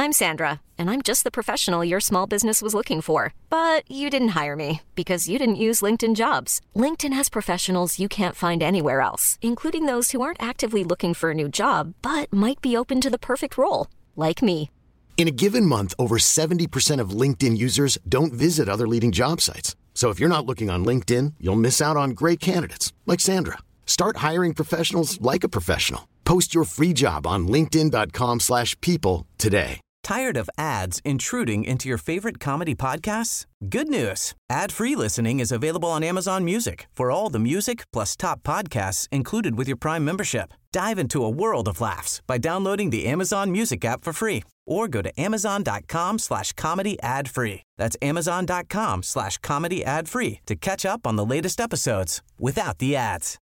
I'm Sandra, and I'm just the professional your small business was looking for. But you didn't hire me because you didn't use LinkedIn Jobs. LinkedIn has professionals you can't find anywhere else, including those who aren't actively looking for a new job, but might be open to the perfect role, like me. In a given month, over 70% of LinkedIn users don't visit other leading job sites. So if you're not looking on LinkedIn, you'll miss out on great candidates like Sandra. Start hiring professionals like a professional. Post your free job on linkedin.com/people today. Tired of ads intruding into your favorite comedy podcasts? Good news. Ad-free listening is available on Amazon Music for all the music plus top podcasts included with your Prime membership. Dive into a world of laughs by downloading the Amazon Music app for free or go to amazon.com/comedy ad-free. That's amazon.com/comedy ad-free to catch up on the latest episodes without the ads.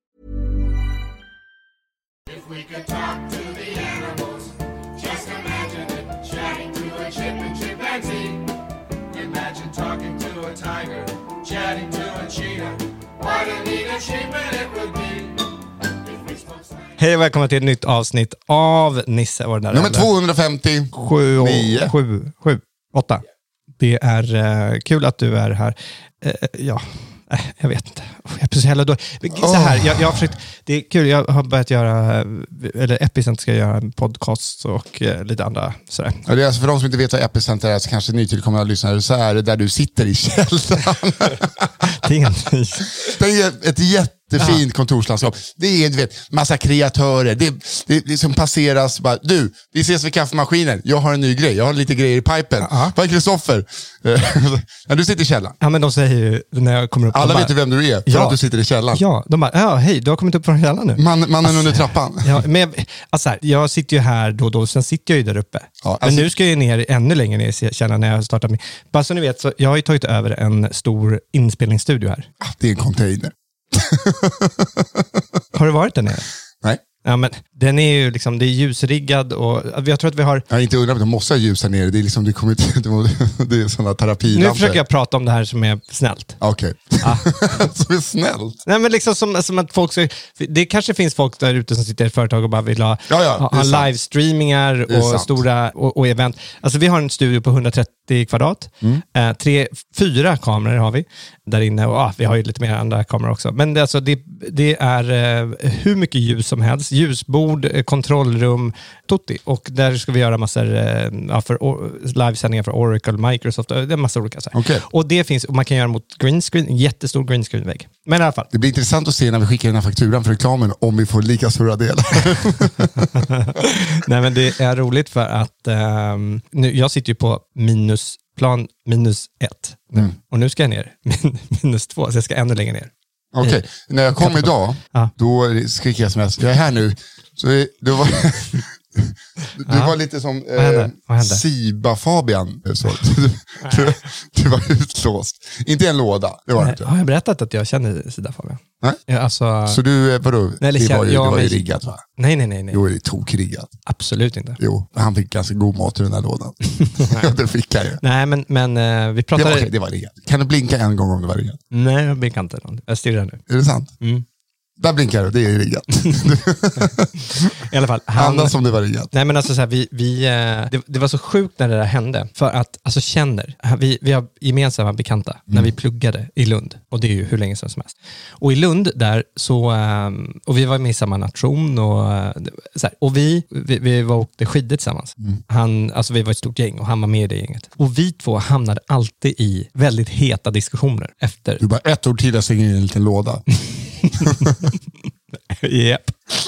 If we could talk to the animals, just imagine it. Chatting to a chip and chimpanzee. Imagine talking to a tiger, chatting to a cheetah. What a neat achievement it would be. Hej och välkomna till ett nytt avsnitt av Nisse och den där nummer 250. 8. Det är kul att du är här. Jag vet inte. Jag är så jävla dålig. Så här, jag har försökt, det är kul, jag har börjat göra, eller Epicenter ska göra en podcast och lite andra sådär. Ja, det är alltså för de som inte vet vad Epicenter är, så kanske nytillkomna lyssnare, så är det där du sitter i källaren. Det är ett jättefint kontorslandskap. Det är, du vet, massa kreatörer. Det som passeras bara, du, vi ses vid kaffemaskinen. Jag har en ny grej. Jag har lite grejer i pipen. Vad är Kristoffer? När du sitter i källaren. Ja, men de säger ju när jag kommer upp. Alla vet ju vem du är för att du sitter i källaren. Ja, de bara, hej, du har kommit upp från källaren nu. Mannen under trappan. Ja, men alltså här, jag sitter ju här då, sen sitter jag ju där uppe. Ja, alltså, men nu ska jag ner ännu längre ner i källaren när jag startar min. Bara så ni vet, så jag har ju tagit över en stor inspelningsstudio här. Det är en container. Har du varit där nere? Nej. Ja, men den är ju liksom, det är ljusriggad och jag tror att vi har... Jag inte undrar, de måste ha ljus här nere. Det är liksom, det är sådana terapilampor. Nu försöker jag prata om det här som är snällt. Okej. Ja. Som är snällt? Nej, men liksom som att folk ska... Det kanske finns folk där ute som sitter i ett företag och bara vill ha livestreamingar och stora och event. Alltså vi har en studio på 130 kvadrat. 4 kameror har vi där inne och vi har ju lite mer andra kameror också. Men det är hur mycket ljus som helst. Ljusbord, kontrollrum, tutti. Och där ska vi göra massor livesändningar för Oracle, Microsoft. Det är massor olika så här. Okay. Och det finns, och man kan göra mot green screen, en jättestor green screen-vägg. Men i alla fall. Det blir intressant att se när vi skickar den här fakturan för reklamen om vi får lika stora delar. Nej, men det är roligt för att nu, jag sitter ju på plan minus 1. Och nu ska jag ner minus 2, så jag ska ännu längre ner. Okej, när jag kom idag, då skickade jag sms. Jag är här nu. Så det var... Du var lite som Siba Fabian. Så. Du var utlåst. Inte en låda, det var det inte. Har jag berättat att jag känner Siba Fabian? Nej. Ja, alltså... Så du, vadå? Det var ju riggat, va? Nej. Jo, det är tokriggat. Absolut inte. Jo, han fick ganska god mat i den här lådan. Det fick han ju. Nej, men vi pratade... Det var riggat. Kan du blinka en gång om det var riggat? Nej, jag blinkar inte. Jag stirrar nu. Är det sant? Där blinkar du, det är riggat. I alla fall. Andas som det var riggat. Nej, men alltså så här, det var så sjukt när det där hände. För att, alltså vi har gemensamma bekanta när vi pluggade i Lund. Och det är ju hur länge sedan som helst. Och i Lund där så, och vi var med i samma nation och så här, och vi var åkte skidor tillsammans. Alltså vi var ett stort gäng och han var med i det gänget. Och vi två hamnade alltid i väldigt heta diskussioner efter. Du bara ett ord till, jag slänger in en liten låda. Japp.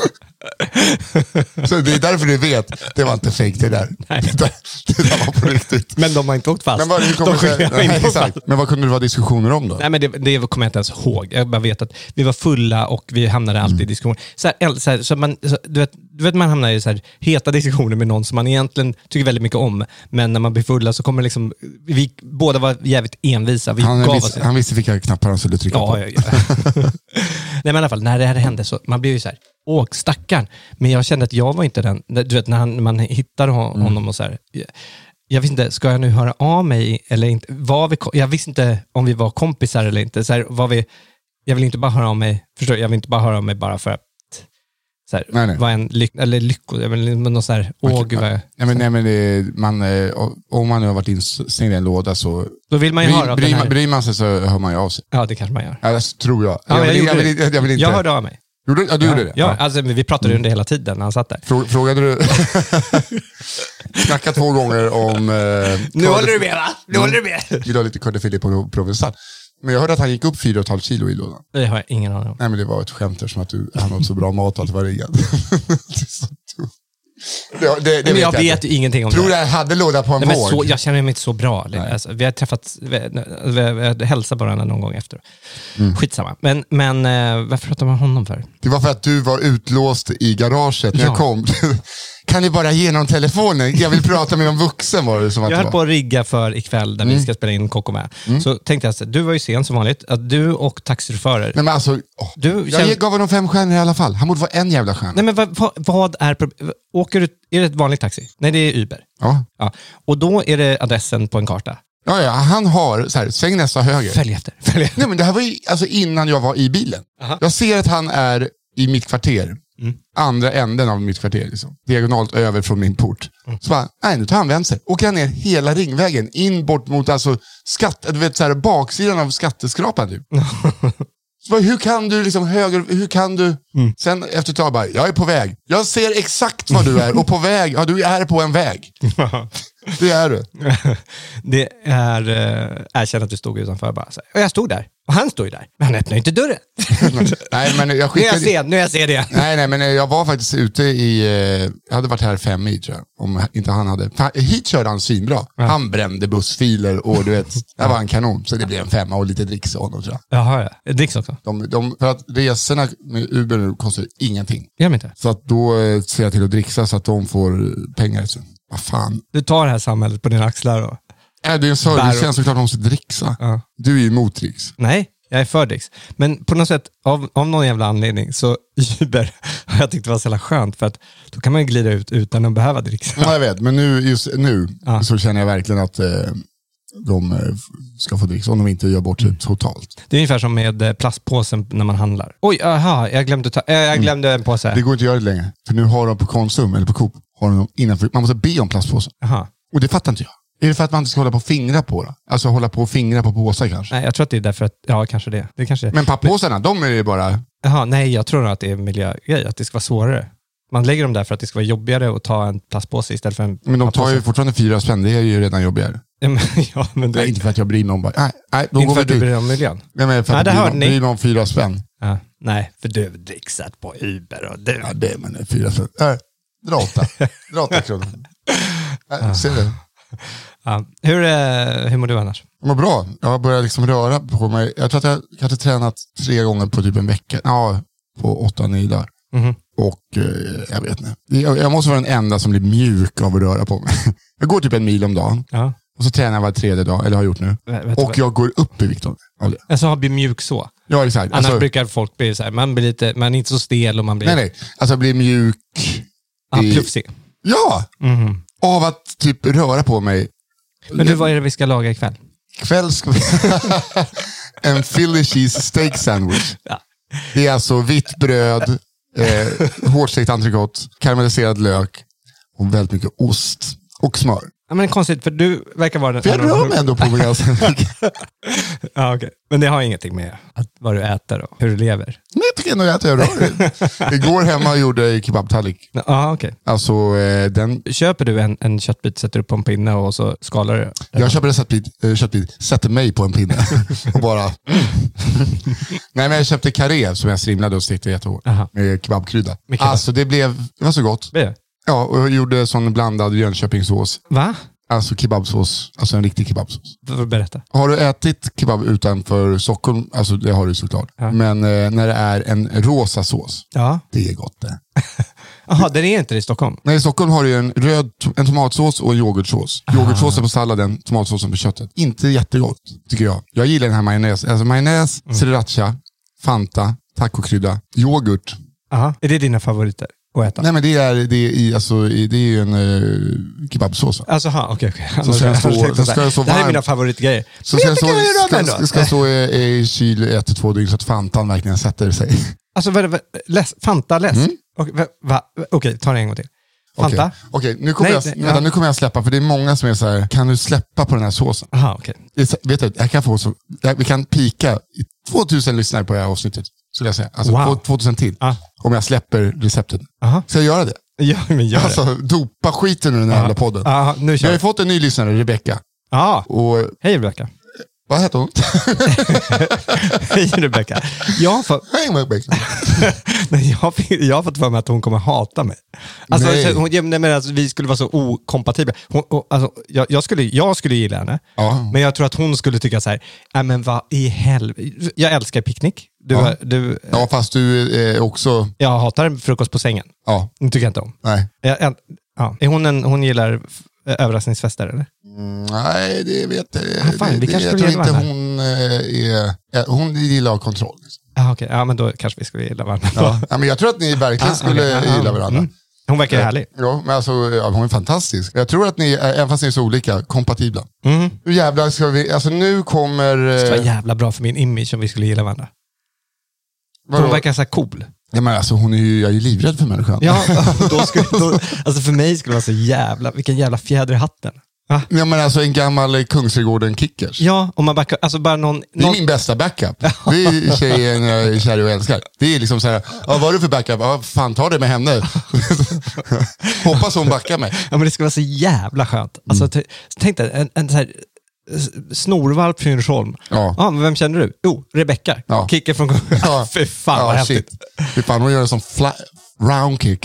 Så det är därför du vet, det var inte fake det där. Nej. Det där var på riktigt. Men de har inte åkt fast. Men vad kunde det vara diskussioner om då? Nej, men det kommer jag inte ens ihåg. Jag bara vet att vi var fulla och vi hamnade alltid i diskussioner. Du vet man hamnar i så här heta diskussioner med någon som man egentligen tycker väldigt mycket om. Men när man blir fulla så kommer liksom, vi båda var jävligt envisa. Han visste vilka knappar han skulle trycka på. Ja. Nej, men i alla fall, när det här hände så man blev ju så här, stackarn. Men jag kände att jag var inte den, du vet, när man hittade honom och så här, jag visste inte, ska jag nu höra av mig eller inte? Jag visste inte om vi var kompisar eller inte. Så här, jag vill inte bara höra av mig, jag vill inte bara höra av mig bara för att nej. Vad en någon sån här nej men om man har varit instängd i en låda så då vill man ju höra bryr man sig så hör man ju av sig. Ja, det kanske man gör. Ja, det tror jag. Ja, jag vill inte. Jag hörde av mig. Du gjorde det? Ja, alltså vi pratade under hela tiden när han satt där. Frågade du? Knackat 2 gånger om... nu håller du med, va? Nu håller du med. Vi la lite Cordefili på Provençal. Men jag hörde att han gick upp 4,5 kilo i lådan. Det har jag ingen aning om. Nej, men det var ett skämt som att han åt så bra mat och att det var riggat. Men jag vet ju ingenting om det. Tror du jag hade låda på en våg? Jag känner mig inte så bra. Alltså, vi har träffats, vi hälsar bara någon gång efter. Skitsamma. Men varför pratar man honom för? Det var för att du var utlåst i garaget när jag kom. Kan ni bara ge någon telefonen? Jag vill prata med någon vuxen, var det som att jag höll på att rigga för ikväll där vi ska spela in Koko med. Så tänkte jag, du var ju sen som vanligt, att du och taxichaufförer... Nej, men alltså, jag gav honom 5 stjärnor i alla fall. Han borde vara en jävla stjärna. Nej, men vad är... Åker du... Är det ett vanligt taxi? Nej, det är Uber. Ja. Och då är det adressen på en karta. Ja, han har så här, sväng nästa höger. Följ efter. Nej, men det här var ju alltså innan jag var i bilen. Aha. Jag ser att han är i mitt kvarter. Andra änden av mitt kvarter liksom. Diagonalt över från min port. Så bara, nej, nu tar han vänster. Åker han ner hela ringvägen in bort mot alltså du vet så här baksidan av skatteskrapan typ. Så bara, hur kan du liksom hur kan du sen efter ett tag bara, jag är på väg. Jag ser exakt vad du är och på väg. Ja, du är på en väg. Det är du. Det är erkänn att du stod utanför bara så här. Och jag stod där. Och han stod ju där. Men han öppnade inte dörren. Nej, men jag skickade... Nu jag ser det. Nej, men jag var faktiskt ute i... Jag hade varit här 5 mil, tror jag. Om inte han hade... Hit körde han svinbra. Ja. Han brände bussfiler och du vet, det var en kanon. Så det blev en 5 och lite dricks av honom, tror jag. Jaha, ja. Dricks också? För att resorna med Uber nu kostar ingenting. Gör de inte? Så att då ser jag till att dricksa så att de får pengar. Så. Vad fan. Du tar det här samhället på dina axlar då? Det är en servicetjänst, såklart de måste dricksa. Ja. Du är ju emot dricks. Nej, jag är för dricks. Men på något sätt, av någon jävla anledning, så Uber har jag tyckt det var så jävla skönt. För att då kan man ju glida ut utan att behöva dricksa. Ja, jag vet. Men nu så känner jag verkligen att de ska få dricks om de inte gör bort det totalt. Det är ungefär som med plastpåsen när man handlar. Oj, jag glömde en påse. Det går inte att göra det längre. För nu har de på Konsum eller på Coop, har de innanför, man måste be om plastpåsen. Aha. Och det fattar inte jag. Är det för att man inte ska hålla på och fingra på det? Alltså hålla på och fingra på påsar kanske? Nej, jag tror att det är därför att, ja kanske det. Men pappåsarna, de är ju bara... Jaha, nej, jag tror att det är en miljögrej, att det ska vara svårare. Man lägger dem där för att det ska vara jobbigare att ta en plastpåse istället för en... Men de tar ju fortfarande 4 spänn, det är ju redan jobbigare. Ja, men nej, inte för att jag bryr mig om... Nej, inte för att du bryr dig om miljön. Nej, men för att jag bryr mig om 4 spänn. Ja, nej, för du har dricksat på Uber och du... Ja, det men 4 spänn. Dra 8 kronor. Ser du? Ja. Hur mår du annars? Jag mår bra. Jag har börjat liksom röra på mig. Jag tror att jag kanske tränat 3 gånger på typ en vecka. Ja, på 8-9 dagar. Och jag vet inte. Jag måste vara den enda som blir mjuk av att röra på mig. Jag går typ 1 mil om dagen. Ja. Och så tränar jag var 3:e dag, eller har gjort nu. Och jag går upp i vikt av det. Alltså har blir mjuk så? Ja, exakt. Annars brukar folk bli så här, man är inte så stel och man blir... Nej. Alltså blir mjuk... Plufsig. Ja! Av att typ röra på mig. Men du, vad är det vi ska laga ikväll? Ikväll ska vi... en Philly cheese steak sandwich. Ja. Det är alltså vitt bröd, hårdstekt entrecote, karamelliserad lök och väldigt mycket ost och smör. Ja, men konstigt, för du verkar vara den... För jag rör mig ändå på mig ganska mycket. Ja, okej. Men det har ingenting med vad du äter och hur du lever? Nej, jag tycker ändå att jag rör. Igår hemma gjorde jag kebabtallrik. Ja, okej. Alltså, köper du en köttbit, sätter upp på en pinne och så skalar du? Jag köper en köttbit, sätter mig på en pinne och bara... Nej, men jag köpte karré som jag strimlade och stekte jättehårt. Med kebabkrydda. Alltså, det var så gott. Det? Ja, och jag gjorde sån blandad Jönköpingssås. Va? Alltså kebabsås, alltså en riktig kebabsås. Berätta. Har du ätit kebab utanför Stockholm? Alltså det har du såklart. Ja. Men när det är en rosa sås, det är gott det. Jaha, den är inte i Stockholm? Nej, i Stockholm har du en tomatsås och en yoghurtsås. Yoghurtsåsen på salladen, tomatsåsen på köttet. Inte jättegott, tycker jag. Jag gillar den här majonnäs. Alltså majonnäs, sriracha, Fanta, tacokrydda, yoghurt. Aha. Är det dina favoriter? Nej, men det är ju en kebabsås. Alltså, okej. Så det här är mina favoritgrejer. Så ska stå i kyl 1-2 dygn så att Fantan verkligen sätter sig. Alltså, Fanta läsk? Okej, ta det en gång till. Fanta? Okej, nu kommer jag släppa, för det är många som är så här, kan du släppa på den här såsen? Aha, okej. Vet du, vi kan pika i 2000 lyssnare på det här avsnittet, skulle jag säga. Alltså 2000 till, om jag släpper receptet. Så jag gör det. Ja, men gör det. Dopa skiten ur den här jävla podden. Nu jag har ju fått en ny lyssnare, Rebecca. Hej Rebecca. Vad heter hon? Hej Rebecca. Hej Rebecca. Jag har fått för mig att hon kommer hata mig. Alltså, vi skulle vara så okompatibla. Jag skulle gilla henne. Men jag tror att hon skulle tycka så här, men vad i helvete. Jag älskar picknick. Fast du är också... Jag hatar frukost på sängen. Det tycker jag inte om. Nej. Hon gillar överraskningsfester, eller? Nej, det vet jag. Jag tror inte hon är... Hon gillar kontroll. Okej. Men då kanske vi skulle gilla varandra. Men jag tror att ni verkligen skulle gilla varandra. Hon verkar härlig. Ja, men alltså, hon är fantastisk. Jag tror att ni, även fast ni är så olika, kompatibla. Hur jävla ska vi... Alltså nu kommer... Det skulle vara jävla bra för min image om vi skulle gilla varandra. Hon verkar så här cool. Ja, men alltså, jag är ju livrädd för människan. Ja, alltså för mig skulle det vara så jävla... Vilken jävla fjäder i hatten. Ja, men alltså en gammal Kungsträdgården-kickers. Ja, om man backar... Alltså bara någon... Det är min bästa backup. Det är tjejen jag är kär och älskar. Det är liksom så här, vad är det för backup? Fan, ta det med henne. Hoppas hon backar mig. Ja, men det skulle vara så jävla skönt. Alltså, tänk dig, en så här... Snorvalp från Djursholm. Men vem känner du? Rebecca. Kicker från... Fy fan, vad häftigt. Fy fan, hon gör en sån round kick.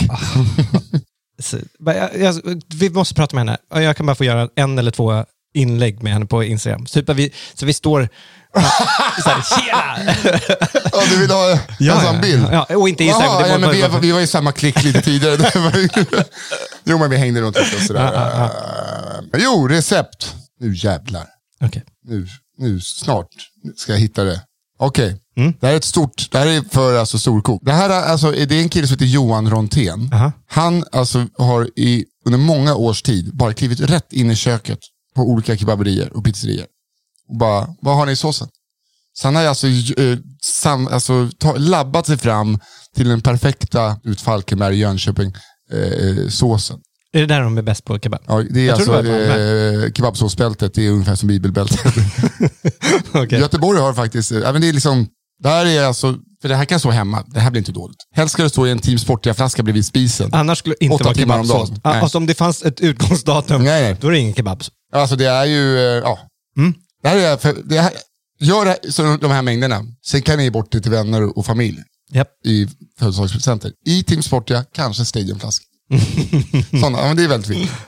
Vi måste prata med henne. Jag kan bara få göra 1 eller 2 inlägg med henne på Instagram. Så vi står så här, tjena! Du vill ha en sån bild? Ja, och inte Instagram. Men vi var i samma klick lite tidigare. Jo, men vi hängde runt och sådär. Jo, recept. Nu jävlar. Okay. Nu snart ska jag hitta det. Okej. Det här är det här är för alltså storkok. Det här är en kille som heter Johan Rontén. Han alltså har under många års tid bara klivit rätt in i köket på olika kebaberier och pizzerier. Och bara, vad har ni i såsen? Så han har alltså labbat sig fram till den perfekta Falkenberg Jönköping såsen. Är det där de är bäst på kebab? Ja, det är alltså kebabsåsbältet, det är ungefär som bibelbältet. Okay. Göteborg har faktiskt, även det är liksom, det här är alltså, för det här kan stå hemma, det här blir inte dåligt. Helst ska det stå i en Team Sportiga-flaska bredvid spisen. Annars skulle det inte vara kebabsås. Alltså om det fanns ett utgångsdatum, då är det ingen kebabs. Alltså det är ju, det här är, gör det, så de här mängderna. Sen kan ni ge bort det till vänner och familj. I födelsedagspresenter. I Team Sportiga, kanske Stadiumflaska. Sådana, men det är väldigt fint.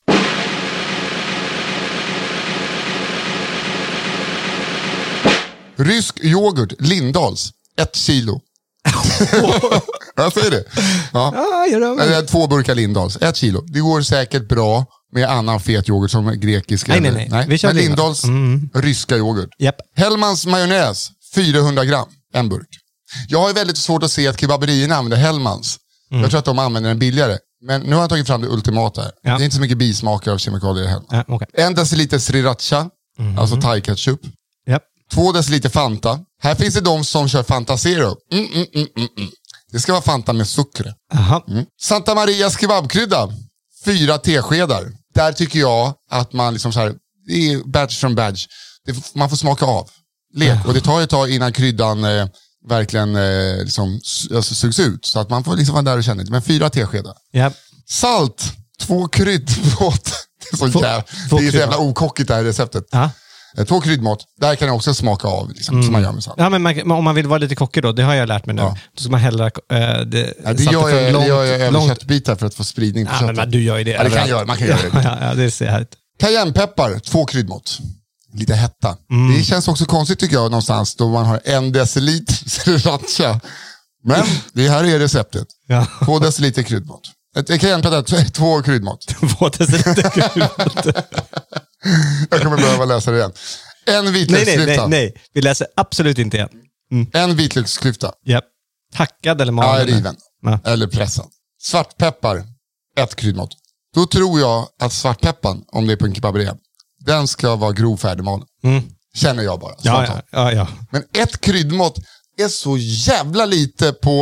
Rysk yoghurt, Lindahls, 1 kilo. Jag säger det. Eller 2 burkar Lindahls, 1 kilo. Det går säkert bra med annan fet yoghurt som grekisk. Nej. Men Lindahls ryska yoghurt. Hellmans majonnäs, 400 gram, en burk. Jag har väldigt svårt att se att kebaberierna använder Hellmans. Jag tror att de använder den billigare. Men nu har jag tagit fram det ultimata här. Det är inte så mycket bismaker av kemikalier heller. 1 deciliter sriracha, alltså thai-ketchup. 2 deciliter Fanta. Här finns det de som kör Fanta Zero. Det ska vara Fanta med socker. Santa Marias kebabkrydda, 4 teskedar. Där tycker jag att man liksom så här, det är batch from batch. Man får smaka av. Och det tar ett tag innan kryddan verkligen liksom, alltså, sugs ut. Så att man får liksom vara där och känna det. Men 4 teskedar. Salt, 2 kryddmått. Det är så jävla okockigt det här receptet. 2 kryddmått, där kan jag också smaka av liksom, som man gör med salt. Ja, men om man vill vara lite kockig då, det har jag lärt mig nu. Då ska man hälla det gör jag över köttbitar för att få spridning på köttet. Men du gör ju det. Man kan göra det. Ja, det ser härligt. Cayennepeppar, 2 kryddmått. Lite hetta. Det känns också konstigt tycker jag någonstans då man har 1 deciliter sriracha. Men det här är receptet. 2 deciliter kryddmått. Cayennepeppar, 2 kryddmått. 2 deciliter kryddmått. Jag kommer behöva läsa det igen. En vitlöksklyfta. Nej. Vi läser absolut inte igen. En vitlöksklyfta. Hackad eller malen? Riven. Eller pressad. Svartpeppar, 1 kryddmått. Då tror jag att svartpeppan, om det är på en kebaberia, den ska vara grov färdigmalen. Känner jag bara. Ja. Men 1 kryddmått är så jävla lite på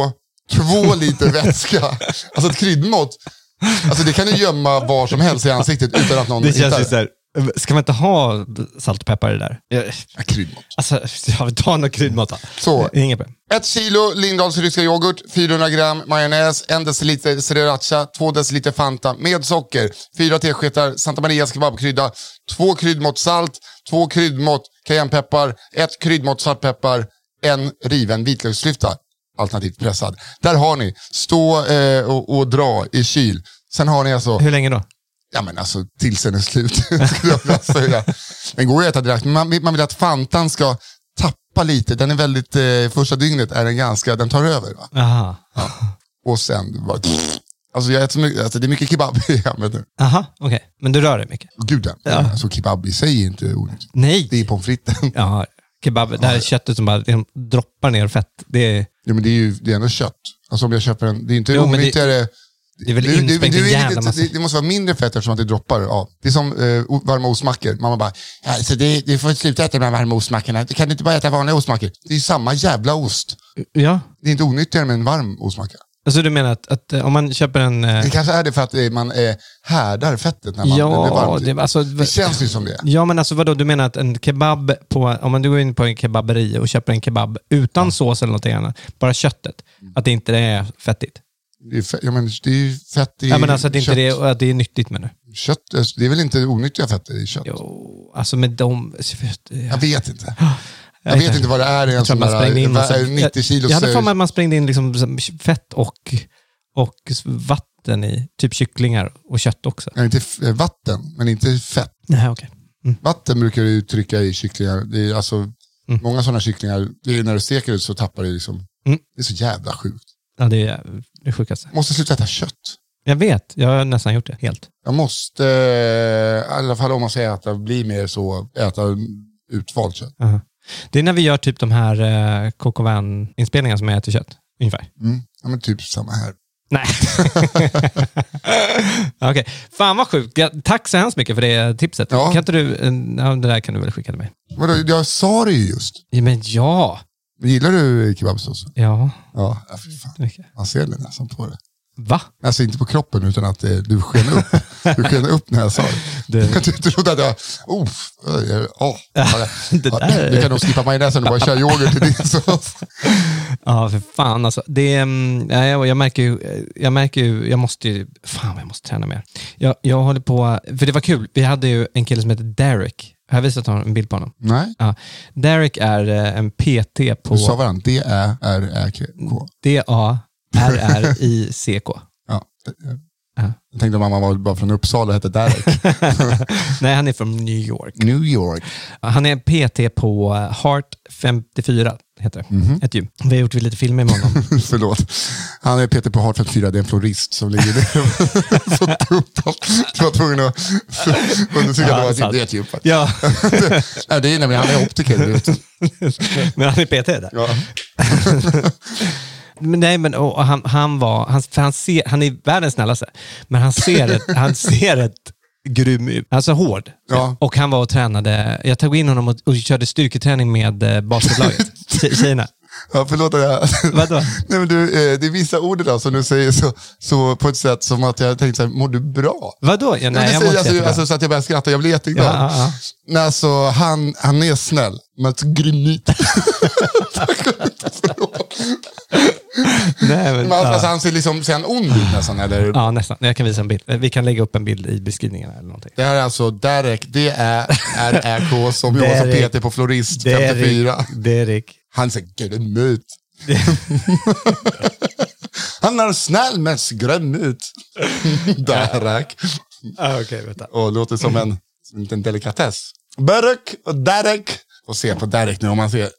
2 liter vätska. Alltså ett kryddmått. Alltså det kan du gömma var som helst i ansiktet utan att någon det känns hittar det. Ska man inte ha salt och peppar i det där? Kryddmått. Alltså, jag vill ta något kryddmått då. Så, Inget problem. 1 kilo Lindahls ryska yoghurt, 400 gram majonnäs, 1 deciliter sriracha, 2 deciliter Fanta med socker, 4 teskedar Santa Marias kebabkrydda, 2 kryddmått salt, 2 kryddmått cayennepeppar, 1 kryddmått svartpeppar, 1 riven vitlöksklyfta, alternativt pressad. Där har ni, stå och dra i kyl. Sen har ni alltså... Hur länge då? Ja men alltså tills den är slut skulle jag vilja säga. Den går ju att äta direkt, men man vill att Fantan ska tappa lite. Den är väldigt, första dygnet är den ganska, den tar över va? Aha. Ja. Och sen bara, alltså jag äter så mycket, alltså det är mycket kebab i hemmet nu. Aha, okej. Men du rör dig mycket? Gud ja. Alltså kebab i sig är inte onyttigt. Nej. Det är pommes fritesen. Ja, kebab, det här är köttet som bara droppar ner fett. Det är... Ja men det är ändå kött. Alltså om jag köper en, det är inte onyttigare. Det är väl insprängt en jävla massa. Det måste vara mindre fett eftersom att det droppar. Ja. Det är som varma ostmackor. Mamma bara, alltså det får sluta äta de här varma ostmackorna. Du kan inte bara äta vanliga ostmackor. Det är samma jävla ost. Ja. Det är inte onyttigare med en varm ostmacka. Alltså du menar att om man köper en... Det kanske är det för att man härdar fettet när man blir varmt. Det känns ju som det. Ja men alltså vadå, du menar att en kebab om man går in på en kebaberi och köper en kebab utan sås eller någonting annat, bara köttet, att det inte är fettigt? Det är ju fett i ja, men alltså att, inte det är nyttigt med det. Kött, det är väl inte onyttiga fetter i kött? Jo, alltså med dem... Jag vet inte. Jag vet inte vad det är i en sån där 90 kilos... Jag hade för mig att man sprängde in liksom fett och vatten i typ kycklingar och kött också. Ja, inte vatten, men inte fett. Nej, okej. Vatten brukar du trycka i kycklingar. Det är alltså, många sådana kycklingar, det är när du steker ut så tappar det liksom... Det är så jävla sjukt. Ja, det är det sjukaste. Måste sluta äta kött. Jag vet, jag har nästan gjort det helt. Jag måste, i alla fall om man säger att det blir mer så, äta utvalt kött. Uh-huh. Det är när vi gör typ de här Coco Van-inspelningarna som jag äter kött, ungefär. Ja men typ samma här. Nej. Okej. Fan vad sjukt. Tack så hemskt mycket för det tipset. Ja. Kan inte du, det där kan du väl skicka till mig. Vadå, jag sa det ju just. Ja, men ja. Gillar du kebabsås? Ja. Ja, fy fan. Man ser det nästan på det. Va? Alltså inte på kroppen utan att du sken upp. Du sken upp när jag sa det. Jag trodde att jag... Du kan nog skippa majonnäsen och bara köra yoghurt till din sås. Ja, för fan alltså. Jag märker ju, jag måste träna mer. Jag håller på, för det var kul. Vi hade ju en kille som heter Derek. Jag har visat en bild på honom. Nej. Ja. Derek är en PT på... Du sa varandra, D-A-R-R-K. D-A-R-R-I-C-K. Ja. Jag tänkte att mamma var bara från Uppsala och hette Derek. Nej, han är från New York. New York. Han är PT på Heart 54, heter det. Ett gym. Vi har gjort lite filmer med honom. Förlåt. Han är PT på Heart 54, det är en florist som ligger där. Så dumt. Jag var tvungen att undersöka att det var ett gym. Ja. Det är nämligen, han är optiker. Men han är PT där. Ja. Men nej, men han är världens snällaste. Men han ser ett grym ut. Alltså hård. Ja. Och han var och tränade. Jag tog in honom och körde styrketräning med basketlaget. Kina. Ja, förlåt. Vadå? Nej, men det är vissa ord idag som du säger så på ett sätt som att jag tänkte så här, mår du bra? Vadå? Ja, nej, jag alltså, så att jag börjar skratta, jag blir jätteglad. Ja. Nej, alltså, han är snäll, men så grymigt. Nej, men alltså, han ser han ond ut nästan, eller? Ja, nästan. Jag kan visa en bild. Vi kan lägga upp en bild i beskrivningen eller någonting. Det här är alltså Derek, D-R-R-K som jobbar som PT på Florist 54. Derek. Han ser grym ut. Han är snäll men grym ut. Derek. Okej, vänta. Och låter som en liten delikatess. Derek. Och se på Derek nu om man ser.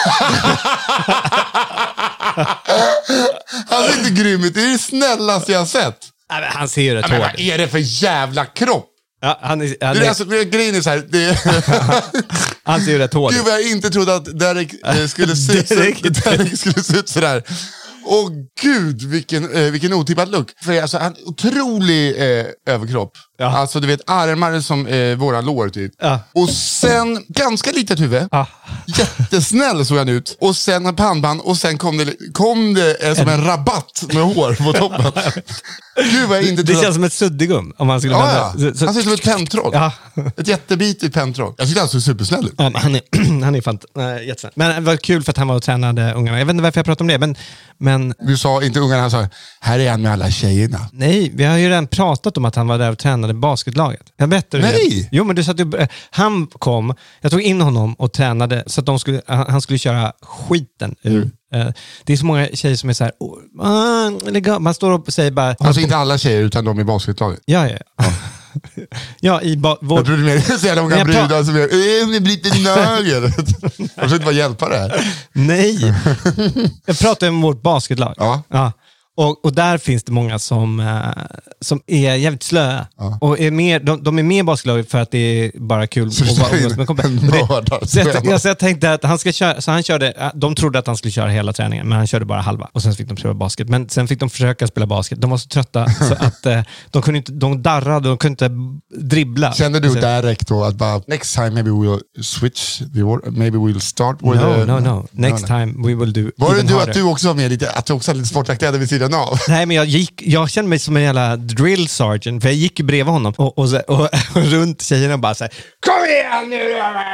Han ser inte grym ut. Det är det snällaste jag har sett. Nej, men han ser ju rätt hård. Vad är det för jävla kropp? Ja, alltså, grejen är så här, han ser ju rätt hård. Gud, jag inte trodde att Derek skulle se ut sådär. Åh gud, vilken otippad look. För alltså, en otrolig överkropp. Ja. Alltså du vet, armar som våra lår typ. Ja. Och sen ganska litet huvud. Ja. Jättesnäll såg han ut. Och sen en pannband och sen kom det som en rabatt med hår på toppen. Gud, vad inte det känns som ett suddigum om man skulle han ser ut som ett pentroll. Ja. Ett jättebitigt pentroll. Jag tycker han såg supersnäll ut. Ja, han är jättesnäll. Men det var kul för att han var och tränade ungarna. Jag vet inte varför jag pratade om det, men... Du sa inte ungarna, han sa, här är han med alla tjejerna. Nej, vi har ju redan pratat om att han var där och tränade basketlaget. Jag berättade det. Nej! Jo, men du sa att han kom, jag tog in honom och tränade så att han skulle köra skiten ur. Det är så många tjejer som är så här, man står och säger bara... Alltså inte alla tjejer utan de i basketlaget. Ja. Ja, jag trodde mer så jävla många brudar som är lite nöger. Jag försökte bara hjälpa det här. Nej. Jag pratar om vårt basketlag. Ja. Och där finns det många som är jävligt slöa. Ja. Och de är med i basketlaget för att det är bara kul att vara umgås med kompisar. Så jag tänkte att han ska köra, så han körde, de trodde att han skulle köra hela träningen, men han körde bara halva. Och sen fick de pröva basket. Men sen fick de försöka spela basket. De var så trötta så att de darrade, de kunde inte dribbla. Kände du direkt då att bara, next time maybe we'll switch, maybe we'll start with No. Next time we will do. Var det du att du också var med lite, att du också hade lite sportaktiga vid sidan av? Nej, men jag kände mig som en jävla drill sergeant, för jag gick ju bredvid honom och runt tjejerna och bara så här, kom igen nu!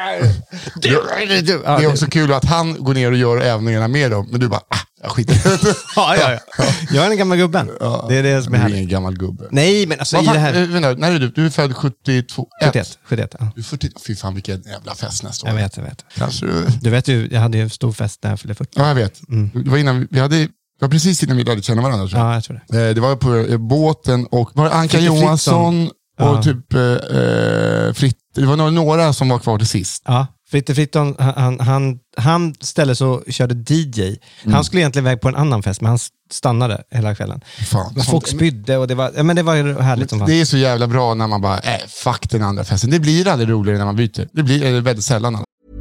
Det är också kul att han går ner och gör övningarna med dem, men du bara, jag skiter. Ja. Jag är en gammal gubben. Ja, det är det som är härligt. Du är en gammal gubbe. Nej, men alltså i det här... När är du? Du är född 72? 71, ja. Du är 40, fy fan vilken jävla fest nästa år. Jag vet. Kanske du vet ju, jag hade ju en stor fest när jag fyllde 40. Ja, jag vet. Det var innan det var precis innan vi lärde känna varandra. Ja, jag tror det. Det var på båten och var Anka Johansson och typ Fritt. Det var några som var kvar till sist. Ja, Fritton, han ställde så och körde DJ. Han skulle egentligen iväg på en annan fest, men han stannade hela kvällen. Fan, folk spydde och det var ju härligt som fan. Det är så jävla bra när man bara, fuck den andra festen. Det blir aldrig roligare när man byter. Det blir väldigt sällan.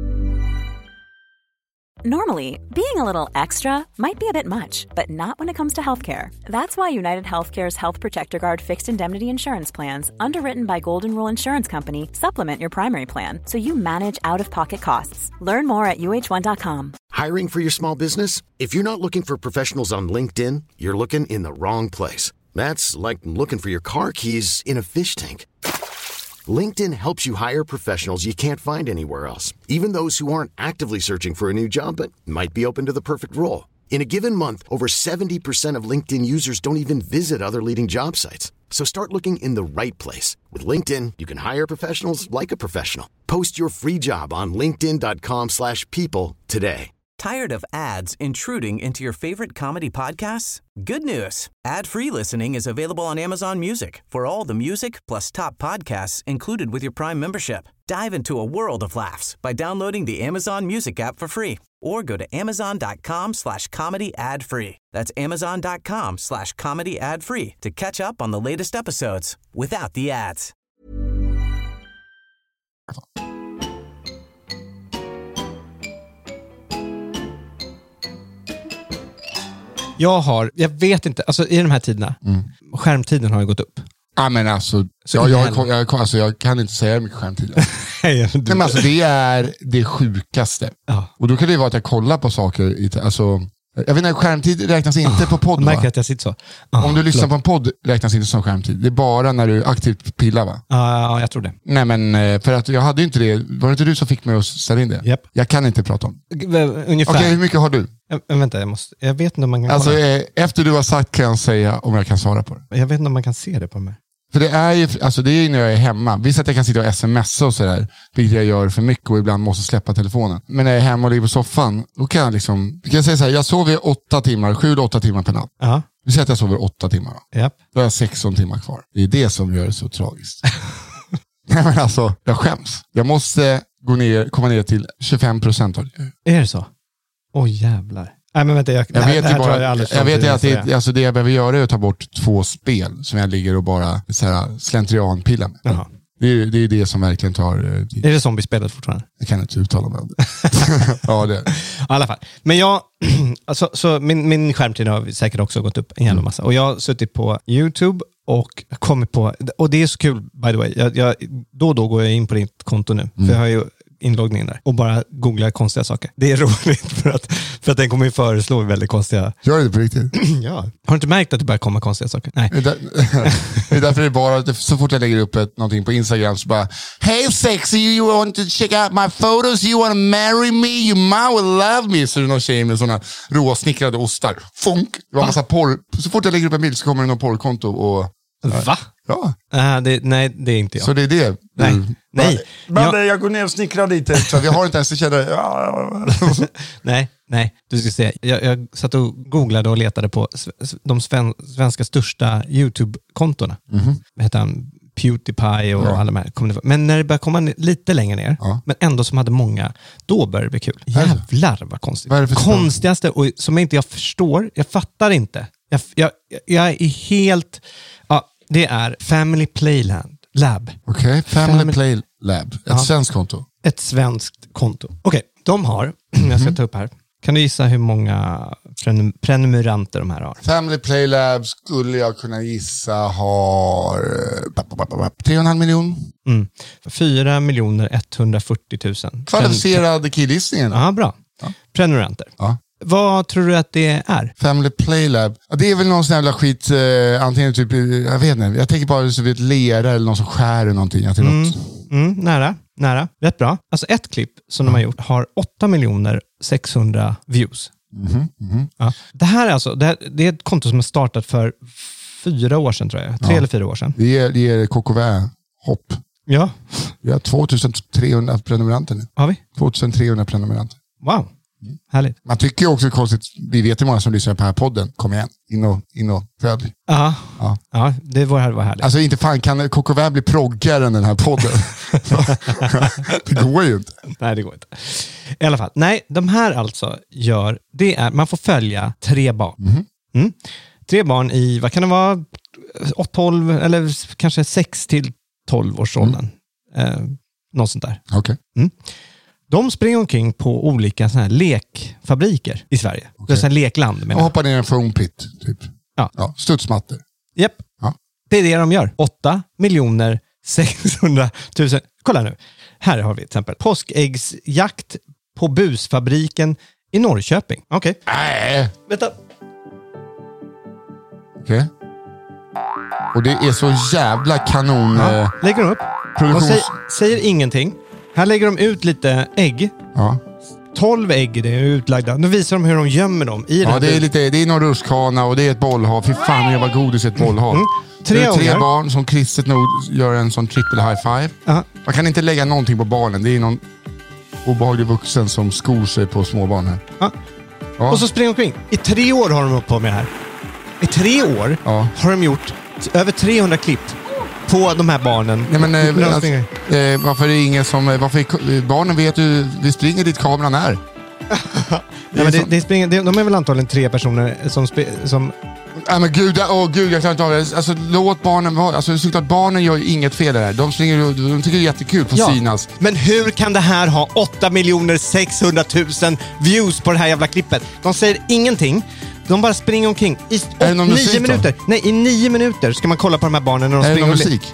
Normally, being a little extra might be a bit much, but not when it comes to healthcare. That's why United Healthcare's Health Protector Guard fixed indemnity insurance plans, underwritten by Golden Rule Insurance Company, supplement your primary plan so you manage out-of-pocket costs. Learn more at uh1.com. Hiring for your small business? If you're not looking for professionals on LinkedIn, you're looking in the wrong place. That's like looking for your car keys in a fish tank. LinkedIn helps you hire professionals you can't find anywhere else, even those who aren't actively searching for a new job but might be open to the perfect role. In a given month, over 70% of LinkedIn users don't even visit other leading job sites. So start looking in the right place. With LinkedIn, you can hire professionals like a professional. Post your free job on linkedin.com/people today. Tired of ads intruding into your favorite comedy podcasts? Good news. Ad-free listening is available on Amazon Music for all the music plus top podcasts included with your Prime membership. Dive into a world of laughs by downloading the Amazon Music app for free or go to amazon.com/comedy ad-free. That's amazon.com/comedy ad-free to catch up on the latest episodes without the ads. Jag vet inte, alltså i de här tiderna, skärmtiden har ju gått upp. Ja, men alltså, jag kan inte säga mycket skärmtid. Men alltså, det är det sjukaste. Ja. Och då kan det vara att jag kollar på saker, alltså, jag vet inte, skärmtid räknas inte på podd, va? Märker att jag sitter så. Om du lyssnar på en podd räknas inte som skärmtid. Det är bara när du aktivt pillar, va? Ja, jag tror det. Nej, men för att jag hade ju inte det. Var det inte du som fick mig att ställa in det? Yep. Jag kan inte prata om. Ungefär. Okej, hur mycket har du? Vänta, jag vet inte om man kan alltså, efter du har sagt kan jag säga om jag kan svara på det. Jag vet inte om man kan se det på mig. För det är ju, alltså det är ju när jag är hemma. Visst att jag kan sitta och smsa och sådär, vilket jag gör för mycket och ibland måste släppa telefonen. Men när jag är hemma och ligger på soffan, då kan jag liksom, kan jag säga så här, jag sover 7-8 timmar per natt. Ja. Vi säger att jag sover 8 timmar då. Yep. Då har jag 16 timmar kvar. Det är det som gör det så tragiskt. Nej, men alltså, jag skäms. Jag måste komma ner till 25%. Är det så? Jävlar. Nej, men vänta, jag vet ju att det jag behöver göra är att ta bort 2 spel som jag ligger och bara så här, slentrianpillar med. Jaha. Det är det som verkligen tar... Är det zombiespelet fortfarande? Jag kan inte uttala mig om det. Ja, det är. I alla fall. Men alltså, så min skärmtid har säkert också gått upp en jävla massa. Och jag har suttit på YouTube och kommit på... Och det är så kul, by the way. Då går jag in på ditt konto nu. För jag har ju inloggningen där och bara googlar konstiga saker. Det är roligt för att den kommer ju föreslå väldigt konstiga... Gör det på riktigt? Ja. Har du inte märkt att det börjar komma konstiga saker? Nej. Det är därför det är bara, så fort jag lägger upp någonting på Instagram så bara Hey sexy, you want to check out my photos? You want to marry me? You might will love me. Så är det någon tjej med sådana råsnickrade ostar. Funk! Det var en massa porr. Så fort jag lägger upp en bild så kommer det någon porrkonto och... Va? Ja. Nej, det är inte jag. Så det är det? Nej. Jag går ner och snickrar lite. Så vi har inte ens det känner... Nej. Du ska se. Jag satt och googlade och letade på de svenska största YouTube-kontona. Vad heter han? PewDiePie och alla de här. Men när det börjar komma lite längre ner, men ändå som hade många, då börjar det bli kul. Jävlar vad konstigt. Vad är det för konstigaste, och som inte jag förstår, jag fattar inte. Jag är helt... Ja, det är Family Play Lab. Okej, Family Play Lab. Ett svenskt konto. Ett svenskt konto. Okej, de har, jag ska ta upp här. Kan du gissa hur många prenumeranter de här har? Family Play Lab skulle jag kunna gissa har 3,5 miljoner. 4 140 000. Kvalificerad killgissningen. Ja, bra. Ja. Prenumeranter. Ja. Vad tror du att det är? Family Play Lab. Det är väl någon sån jävla skit, antingen typ, jag vet inte. Jag tänker bara så vid ett lera eller någon som skär eller någonting. Nära. Rätt bra. Alltså ett klipp som de har gjort har 8 600 views. Ja. Det här är alltså, det är ett konto som är startat för 4 år sedan tror jag. 3 eller 4 år sedan. Det ger KKV hopp. Ja. Vi har 2300 prenumeranter nu. Har vi? 2300 prenumeranter. Wow. Härligt. Man tycker ju också konstigt, vi vet ju många som lyssnar på den här podden. Kom igen, in och föd. Ja, det var härligt. Alltså inte fan kan KKV bli proggare än den här podden. Det går ju inte. Nej, det går inte. I alla fall, de här alltså gör, det är, man får följa 3 barn. 3 barn i, vad kan det vara, 12 eller kanske 6 till 12 års åldern. Något sånt där. Okej. De springer omkring på olika såna här lekfabriker i Sverige. Det är sån här lekland. Och hoppar ner i en foam pit, typ. Ja, studsmattor. Japp. Ja. Det är det de gör. 8 600 000. Kolla nu. Här har vi till exempel påskäggsjakt på busfabriken i Norrköping. Okej. Nej. Vänta. Okej. Och det är så jävla kanon. Ja. Lägger de upp. De säger ingenting. Här lägger de ut lite ägg. Ja. 12 ägg det är utlagda. Nu visar de hur de gömmer dem. Det är någon rutschkana och det är ett bollhav. Fy fan, jag var godis i ett bollhav. 3 barn som kristet nog gör en sån triple high five. Man kan inte lägga någonting på barnen. Det är någon obehaglig vuxen som skor sig på småbarn här. Ja. Och så springer de omkring. I 3 år har de upp på med det här. I 3 år har de gjort över 300 klipp på de här barnen. Ja, men, varför är det ingen som... barnen vet ju, vi springer dit kameran är. De är väl antagligen 3 personer som Nej men gud, jag kan inte av det. Alltså låt barnen vara. Alltså att barnen gör inget fel där. De tycker det är jättekul på synas. Men hur kan det här ha 8 600 000 views på det här jävla klippet? De säger ingenting. De bara springer omkring i 9 minuter. Nej, i 9 minuter ska man kolla på de här barnen när de springer. Är det någon musik?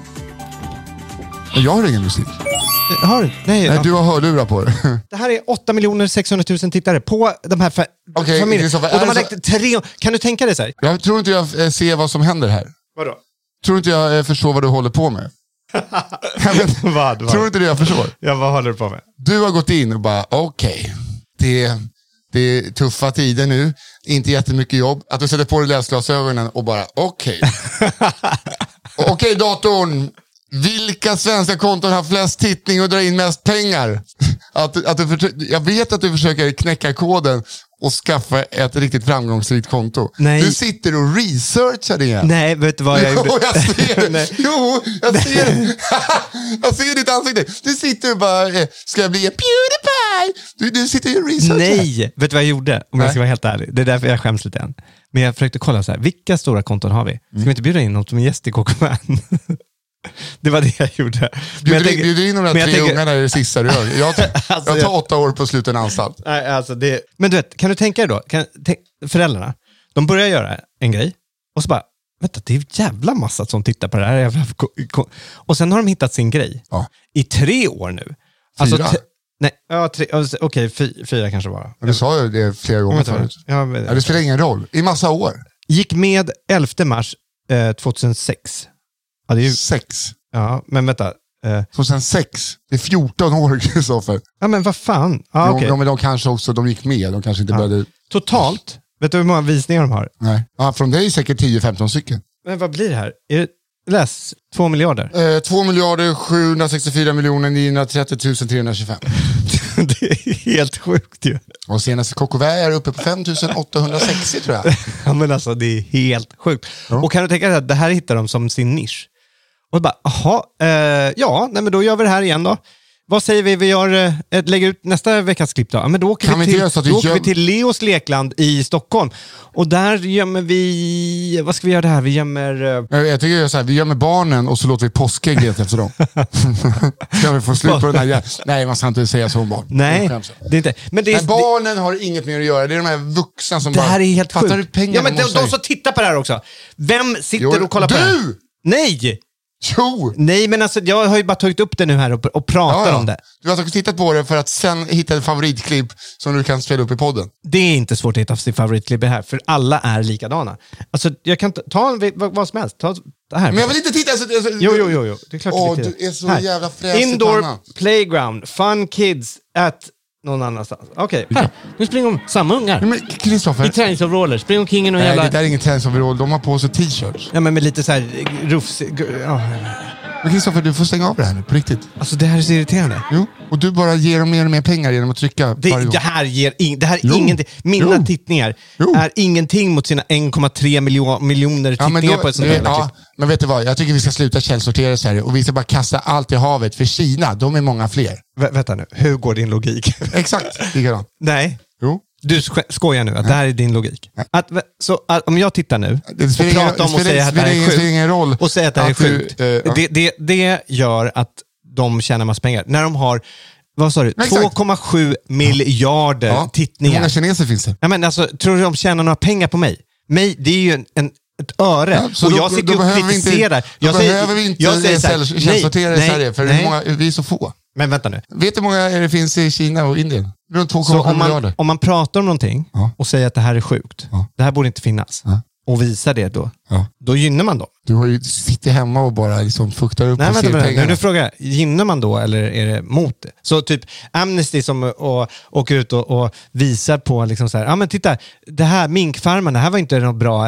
Jag har ingen musik. Nej, du har hörlurar på det. Det här är 8 600 000 tittare på de här familjerna. Och de har lagt 3... Kan du tänka dig så här? Jag tror inte jag ser vad som händer här. Vadå? Tror inte jag förstår vad du håller på med. Vad? Tror inte det jag förstår? Ja, vad håller du på med? Du har gått in och bara, okej. Det är tuffa tider nu. Inte jättemycket jobb. Att du sätter på dig läsglasögonen och bara, okej. Okej, datorn. Vilka svenska konton har flest tittning och drar in mest pengar? Jag vet att du försöker knäcka koden och skaffa ett riktigt framgångsrikt konto. Nej. Du sitter och researchar det igen. Nej, vet du vad jag gjorde? Jag ser det. Jo, jag ser det. Jag ser ditt ansikte. Du sitter och bara, ska jag bli en PewDiePie? Du sitter och researchar. Nej, vet du vad jag gjorde? Om jag ska vara helt ärlig. Det är därför jag skäms lite än. Men jag försökte kolla så här, vilka stora konton har vi? Ska vi inte bjuda in någon som är gäst i KKVN? Det var det jag gjorde. Bjuder in de där 3 ungarna i det sista du gör. Jag tar 8 år på sluten anstalt. Nej, alltså det... Men du vet, kan du tänka dig då? Föräldrarna, de börjar göra en grej och så bara, vänta, det är jävla massa som tittar på det här. Och sen har de hittat sin grej. I 3 år nu. 4? Alltså, nej, ja, 3, okej, 4 kanske bara. Du sa ju det flera gånger förut. Ja, det spelar ingen roll. I massa år. Gick med 11 mars 2006. Ja, det är ju... 6? Ja, men vänta. 2006? Det är 14 år, Kristoffer. Ja, men vad fan. Men de kanske också, de gick med. De kanske inte började... Totalt, vet du hur många visningar de har? Nej. Ja, från dig säkert 10-15 stycken. Men vad blir det här? Läs 2 miljarder. 2 miljarder 764 miljoner 930 325. Det är helt sjukt ju. Och senaste KKV är uppe på 5860 tror jag. Ja, men alltså det är helt sjukt. Ja. Och kan du tänka dig att det här hittar de som sin nisch? Och bara, nej men då gör vi det här igen då. Vad säger vi? Vi gör, lägger ut nästa veckas klipp då. Ja, men då åker vi till Leos lekland i Stockholm. Och där gömmer vi... Vad ska vi göra det här? Vi gömmer... Jag tycker jag så här, vi gömmer barnen och så låter vi påskägg efter dem. Ska vi få slut på den här... Nej, man ska inte säga så om barn. Nej, det är inte... Men barnen har inget mer att göra. Det är de här vuxna som det här är helt fattar sjukt. Du pengar? Ja, men de som tittar på det här också. Vem sitter och kollar på det här? Du! Nej! Jo. Nej, men alltså jag har ju bara tagit upp det nu här och pratar om det. Du har tittat på det för att sen hitta ett favoritklipp som du kan spela upp i podden. Det är inte svårt att hitta sitt favoritklipp här, för alla är likadana. Alltså jag kan ta vad som helst. Ta det här. Men jag vill inte titta. Jo. Det är klart du är så här. Jävla fräsig. Indoor playground, fun kids at någon annanstans. Okej, här. Nu springer de samma ungar. Men Kristoffer. I träningsoverall. Springer omkring i någon jävla... Nej, det där är ingen träningsoverall. De har på sig t-shirts. Ja, men med lite så här rufs... Ja. Men Kristoffer, du får stänga av det här nu, på riktigt. Alltså det här är så irriterande. Jo, och du bara ger dem mer och mer pengar genom att trycka varje gång. Det här är ingenting. Mina tittningar är ingenting mot sina 1,3 miljoner tittningar på ett sånt här klipp. Ja, men vet du vad? Jag tycker vi ska sluta källsortera i Sverige och vi ska bara kasta allt i havet för Kina. De är många fler. Vänta nu, hur går din logik? Exakt, likadant. Nej. Jo. Du skojar nu, att det här är din logik. Att om jag tittar nu och pratar om och säger att det här är sjukt och säger att det här är sjukt, det gör att de tjänar massa pengar. När de har, vad sa du, 2,7 miljarder tittningar. Hur många kineser finns det? Ja, men alltså, tror du de tjänar några pengar på mig? Det är ju ett öre. Ja, och jag sitter och kritiserar. Då behöver vi inte källsortera i Sverige, för vi är så få. Men vänta nu. Vet du hur många det finns i Kina och Indien? Runt 2,7 miljarder. Om man pratar om någonting och säger att det här är sjukt, det här borde inte finnas, och visar det då gynnar man dem. Du har ju sitter hemma och bara liksom fuktar upp och ser pengarna. Nu frågar jag, gynnar man då eller är det mot det? Så typ Amnesty som åker ut och visar på liksom så här, men titta, det här minkfarmen, det här var inte något bra,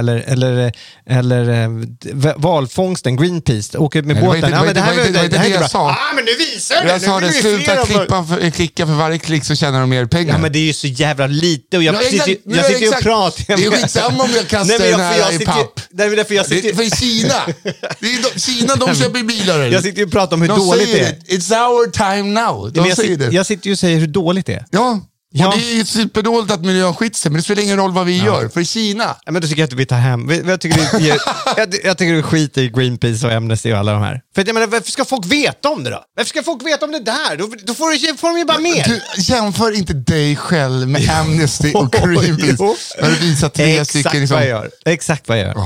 eller valfångsten, Greenpeace åker med båten. Det var inte det jag sa. Men nu visar det. Jag sa det, sluta klicka för varje klick så tjänar de mer pengar. Ja, men det är ju så jävla lite och jag sitter och pratar. Det är skitsamma om jag kastar den här i papp. För Kina. Kina, de köper bilar. Jag sitter ju och pratar om hur dåligt det är. It's our time now. Jag sitter ju och säger hur dåligt det är. Ja. Och det är ju superdåligt att miljön skiter, men det spelar ingen roll vad vi gör. För Kina. Ja, men då tycker jag att vi tar hem. Jag tycker vi skiter i Greenpeace och Amnesty och alla de här. För jag menar, varför ska folk veta om det då? Varför ska folk veta om det där? Då får de ju bara mer. Du jämför inte dig själv med Amnesty och Greenpeace. När du visar 3 stycken. Liksom. Exakt vad jag gör.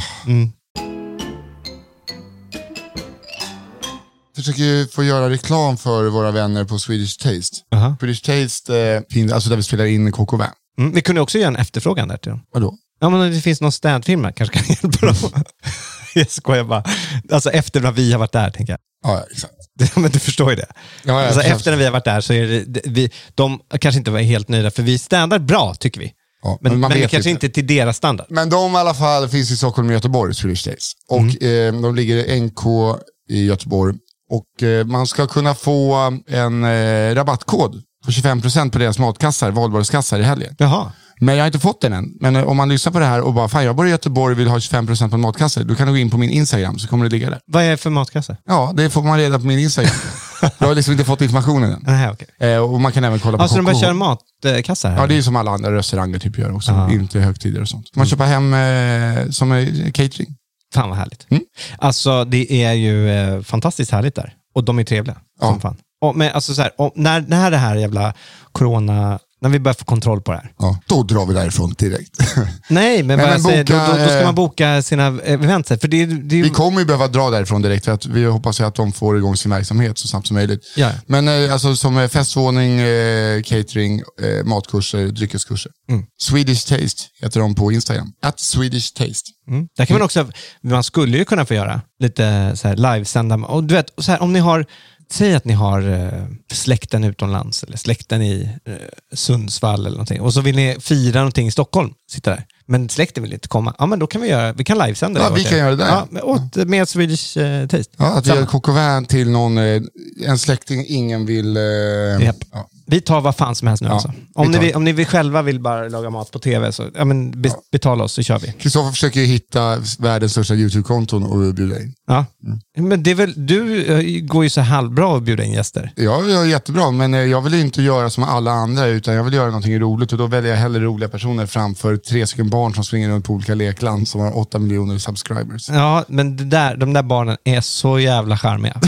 Jag försöker få göra reklam för våra vänner på Swedish Taste. Swedish Taste, alltså där vi spelar in KKV. Vi kunde också göra en efterfrågan där till dem. Vadå? Ja, men det finns någon städfirma kanske kan hjälpa dem. Jag skojar bara. Alltså efter när vi har varit där, tänker jag. Ja, exakt. Men du förstår ju det. Ja, alltså efter när vi har varit där så är det, de kanske inte var helt nöjda, för vi städar bra, tycker vi. Ja, men det kanske inte till deras standard. Men de i alla fall finns i Stockholm och Göteborg, Swedish Taste. Och de ligger i NK i Göteborg. Och man ska kunna få en rabattkod på 25% på deras matkassar, valborgskassar i helgen. Jaha. Men jag har inte fått den än. Men om man lyssnar på det här och bara, fan jag bor i Göteborg och vill ha 25% på en matkasse, då kan du gå in på min Instagram så kommer det ligga där. Vad är det för matkasse? Ja, det får man reda på min Instagram. Jag har liksom inte fått informationen än. Aha, okay. Och man kan även kolla på alltså de bara kör matkassar här? Ja, det är som alla andra restauranger typ gör också. Inte högtider och sånt. Man köper hem som catering. Fan vad härligt. Alltså det är ju fantastiskt härligt där. Och de är trevliga. Som fan. Men alltså så här, när det här jävla corona När vi börjar få kontroll på det här. Ja, då drar vi därifrån direkt. Nej, men då ska man boka sina event. För vi kommer ju behöva dra därifrån direkt för att vi hoppas att de får igång sin verksamhet så snabbt som möjligt. Ja. Men alltså som festvåning, catering, matkurser, dryckeskurser. Swedish Taste heter de på Instagram. @Swedish Taste. Där kan man också, man skulle ju kunna få göra lite så här livesända. Och du vet, så här, om ni har, säg att ni har släkten utomlands eller släkten i Sundsvall eller någonting. Och så vill ni fira någonting i Stockholm, sitta där. Men släkten vill inte komma. Ja, men då kan vi kan livesända det. Ja, vi kan göra det där. Med Swedish Taste. Ja, att vi gör kokovän till någon, en släkting ingen vill... Ja. Vi tar vad fan som helst nu alltså. Om ni själva vill bara laga mat på tv så betala oss så kör vi. Kristoffer försöker hitta världens största YouTube-konton och bjuda in. Ja. Men det är väl, du går ju så halvbra att bjuda in gäster. Ja, jag är jättebra, men jag vill inte göra som alla andra utan jag vill göra någonting roligt och då väljer jag hellre roliga personer framför 3 stycken barn som springer runt på olika lekland som har 8 miljoner subscribers. Ja, men de där barnen är så jävla charmiga.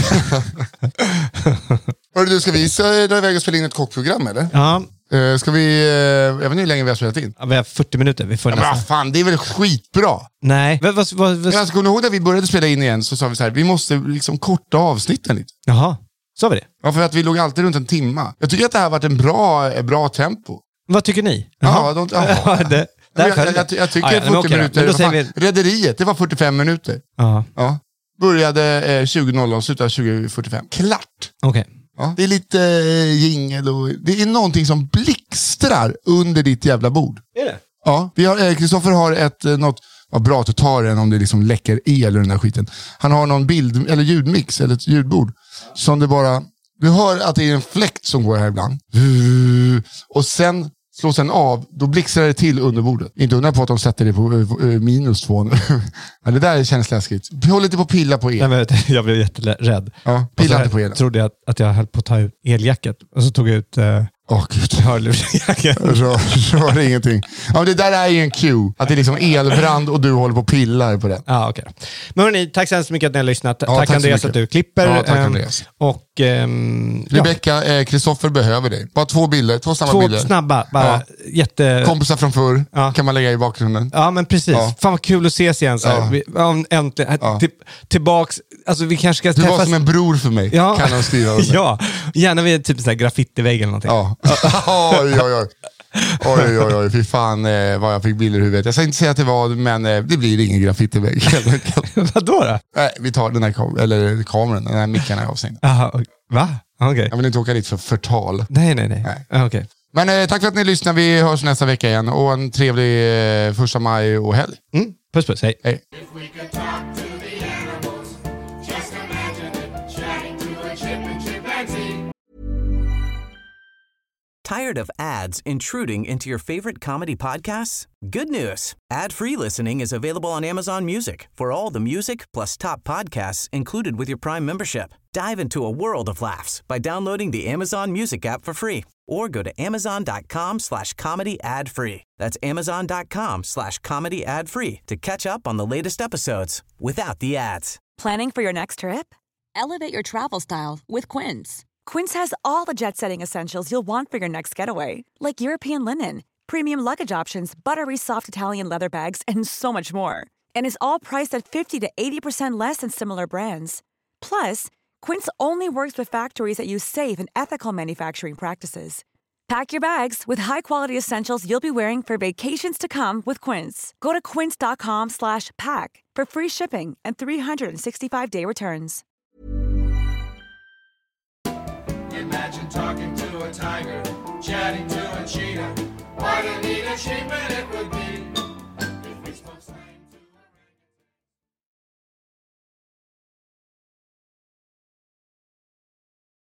Hörru, ska vi dra iväg och spela in ett kockprogram eller? Ja. Ska vi, jag vet inte hur länge vi har spelat in. Ja, vi har 40 minuter. Vi får men fan, det är väl skitbra. Nej. Jag kommer ihåg när vi började spela in igen så sa vi så här, vi måste liksom korta avsnitten lite. Jaha, sa vi det? Ja, för att vi låg alltid runt en timma. Jag tycker att det här har varit en bra tempo. Vad tycker ni? Ja, jag tycker 40 minuter. Rederiet, det var 45 minuter. Ja. Började 20.00 slutade 20.45. Klart. Okej. Ja, det är lite jingel och det är någonting som blixtrar under ditt jävla bord. Är det? Ja, Kristoffer har något bra att ta den om det liksom läcker el i den där skiten. Han har någon bild eller ljudmix eller ett ljudbord som det bara, du hör att det är en fläkt som går här ibland. Och sen slås den av, då blixtrar det till under bordet. Inte undra på att de sätter det på -2 nu. Ja, det där känns läskigt. Håll lite på pilla på el. Nej, jag blev jätterädd. Ja, pilla inte på el. Jag trodde att jag höll på att ta ut eljacket. Och så tog jag ut rör ingenting. Ja, det där är ju en cue. Att det är liksom elbrand och du håller på och pillar på det. Ja, okej. Men hörni, tack så hemskt mycket att ni har lyssnat. Tack Andreas att du klipper. Ja, tack Andreas. Och Rebecka, Kristoffer behöver dig. Bara 2 bilder, 2 bilder. 2 snabba, bara kompisar från förr, kan man lägga i bakgrunden. Ja, men precis. Ja. Fan vad kul att ses igen. Så här. Äntligen. Tillbaks. Alltså vi kanske ska träffas. Du var som en bror för mig, kan de skriva. Ja, gärna vid typ en sån här graffitivägg eller någonting. Ja. Oj, fy fan vad jag fick bilder i huvudet. Jag ska inte säga att det var, men det blir ingen graffitivägg. Vadå då? Nej, vi tar den här kameran, den här micken är avstängd. Va? Okay. Jag vill inte åka dit för förtal. Nej. Okay. Men tack för att ni lyssnar, vi hörs nästa vecka igen. Och en trevlig 1 maj och helg. Puss, hej. Tired of ads intruding into your favorite comedy podcasts? Good news. Ad-free listening is available on Amazon Music for all the music plus top podcasts included with your Prime membership. Dive into a world of laughs by downloading the Amazon Music app for free or go to amazon.com/comedy ad-free. That's amazon.com/comedy ad-free to catch up on the latest episodes without the ads. Planning for your next trip? Elevate your travel style with Quince. Quince has all the jet-setting essentials you'll want for your next getaway, like European linen, premium luggage options, buttery soft Italian leather bags, and so much more. And is all priced at 50 to 80% less than similar brands. Plus, Quince only works with factories that use safe and ethical manufacturing practices. Pack your bags with high-quality essentials you'll be wearing for vacations to come with Quince. Go to quince.com/pack for free shipping and 365-day returns. Imagine talking to a tiger, chatting to a cheetah. What a neat achievement it would be.